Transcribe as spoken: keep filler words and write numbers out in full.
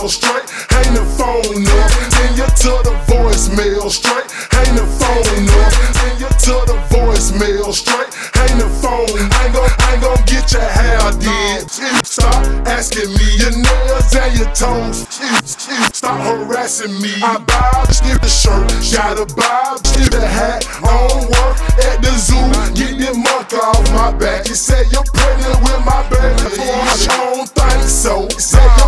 voicemail straight, hang the phone up. Then you to the voicemail straight, hang the phone up. Then you to the voicemail straight, hang the phone. I ain't gon' I ain't gon' get your hair did. Stop asking me your nails and your toes. Stop harassing me. I buy skip the shirt, gotta buy skip the hat. I don't work at the zoo, get the muck off my back. You say you're pregnant with my baby, I don't think so. Say you're